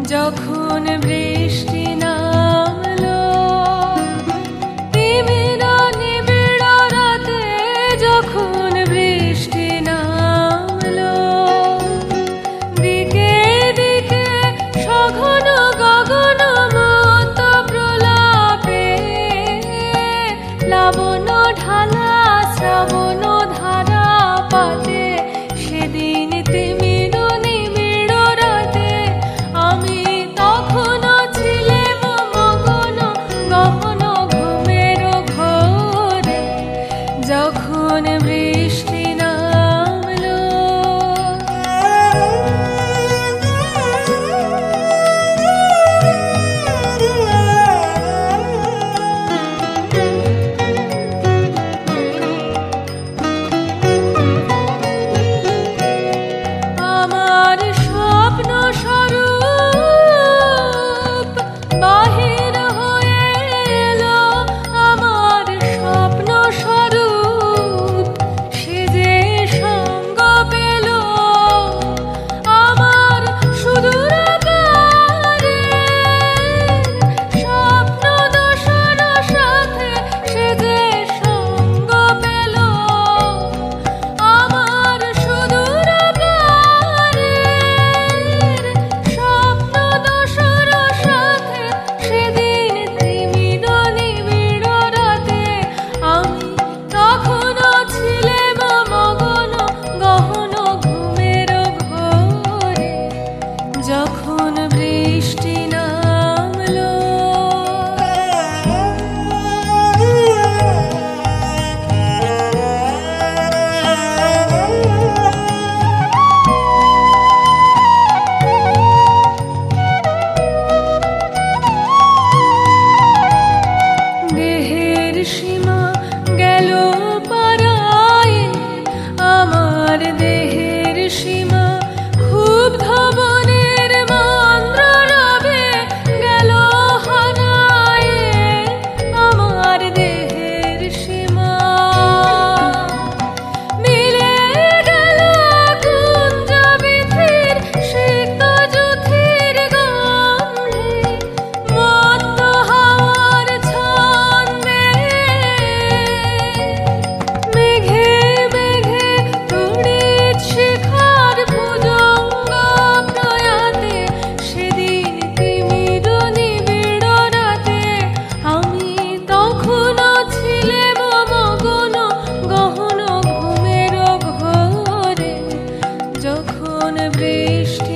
যখন বৃষ্টি নামলো নিবিড় নিবিড় রাতে, যখন বৃষ্টি নামলো দিকে দিকে সঘন গগন মত প্রলাপে, লাবণ্য ঢালা শ্রাবণ ধারা পাতে, সেদিন তিমির নিবিড় রাতে আমি তখনও ছিলাম মগন গহন ঘুমের ঘোরে, যখন বৃষ্টি নামলো। আমার স্বপ্ন স্বরূপ বাহির হয়ে এলো, আমার স্বপ্ন স্বরূপ সে যে সঙ্গ পেল, আমার সুদূর স্বপ্ন দোসর সাথে সে যে সঙ্গ পেল, আমার সুদূর স্বপ্ন দোসর সাথে সেদিন তিমির নিবিড় রাতে আমি তখনও ছিলাম মগন গহন ঘুমের ঘোরে, যখন বৃষ্টি নামলো। দেহের সীমা গেল পারায়ে, আমার দেহের সীমা ক্ষুব্ধ বনের মন্দ্র রবে গেল হারায়ে, আমার দেহের সীমা মিলে গেল কুঞ্জ বিথির সিক্ত যুথির গন্ধে, মত্ত হাওয়ার ছন্দে, মেঘে মেঘে তড়িৎ শিখার ভুজঙ্গ প্রয়াতে, সেদিন তিমির নিবিড় রাতে আমি তখনও ছিলাম মগন গহন ঘুমের ঘোরে, যখন বৃষ্টি